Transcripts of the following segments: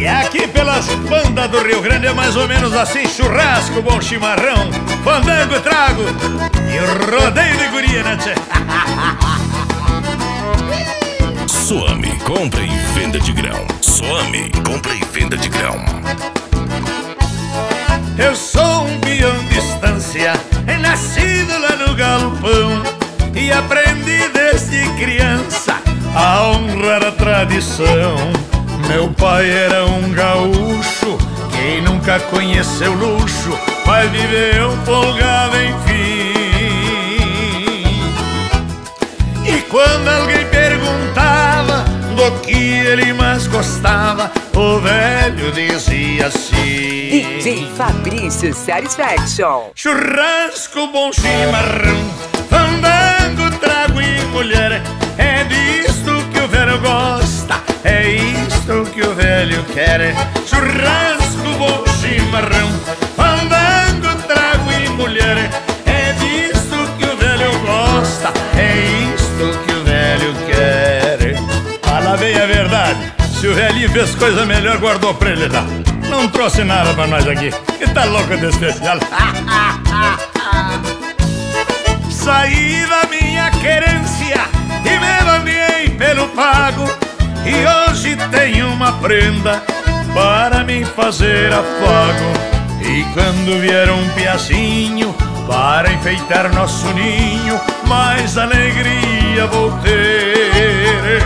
E aqui pelas bandas do Rio Grande é mais ou menos assim: churrasco, bom chimarrão, fandango, trago e rodeio de guria, né, tchê? Soame, compra e venda de grão. Soame, compra e venda de grão. Eu sou um peão de estância, nascido lá no galpão, e aprendi desde criança a honrar a tradição. Meu pai era um gaúcho, quem nunca conheceu luxo vai viver um folgado enfim. E quando alguém perguntava do que ele mais gostava, o velho dizia assim: DJ Fabrício Satisfaction. Churrasco, bom chimarrão, fandango, trago e mulher, é disto que o velho gosta, é isto que o velho quer. Churrasco, bom chimarrão, fandango, trago e mulher, é disto que o velho gosta, é isto que o velho quer. Fala bem a verdade, se o velhinho fez coisa melhor, guardou pra ele lá. Não trouxe nada pra nós aqui, que tá louco de especial. Saí da minha querência e me banhei pelo pago, e hoje tenho uma prenda para me fazer afago. E quando vier um piacinho para enfeitar nosso ninho, mais alegria vou ter.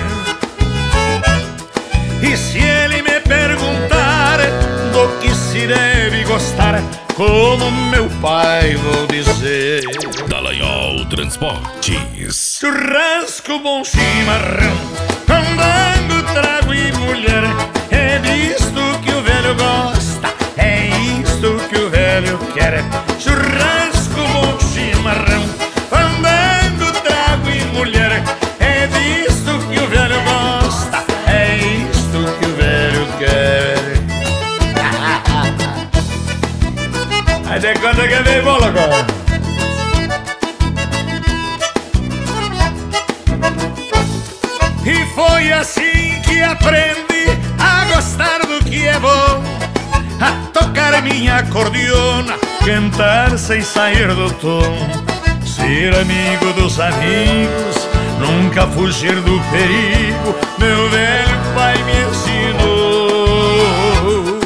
E se ele me perguntar do que se deve gostar, como meu pai vou dizer: Dallagnol Transportes. Churrasco, bom chimarrão, fandango, trago e mulher, é disto que o velho gosta, é isto que o velho quer. Churrasco, bom chimarrão, fandango, trago e mulher, é disto que o velho gosta, é isto que o velho quer. Aí de conta que vem bola agora. E foi assim que aprendi a gostar do que é bom, a tocar minha acordeona, cantar sem sair do tom, ser amigo dos amigos, nunca fugir do perigo, meu velho pai me ensinou.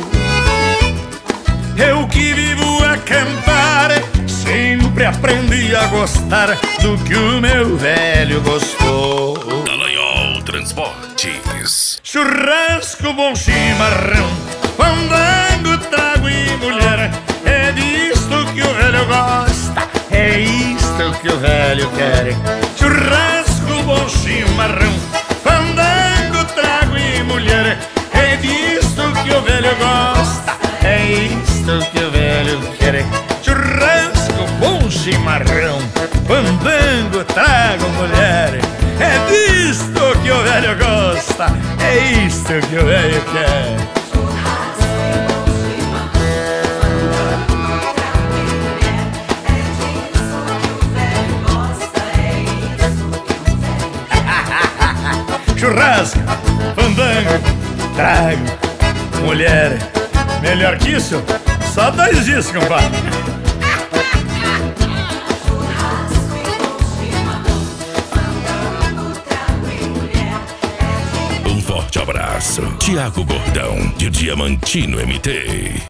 Eu que vivo a cantar, sempre aprendi a gostar do que o meu velho gostou. Dallagnol Transportes. Churrasco, bom chimarrão, fandango, trago e mulher, é disto que o velho gosta, é isto que o velho quer. Churrasco, bom chimarrão, fandango, trago e mulher, é disto que o velho gosta, é isto que o velho quer. Churrasco, bom chimarrão, fandango, trago mulher, é disto que o velho gosta, é isto que o velho quer. Churrasco, fandango, trago, mulher, melhor que isso, só 2 dias, compadre. Um forte abraço. Tiago Gordão, de Diamantino MT.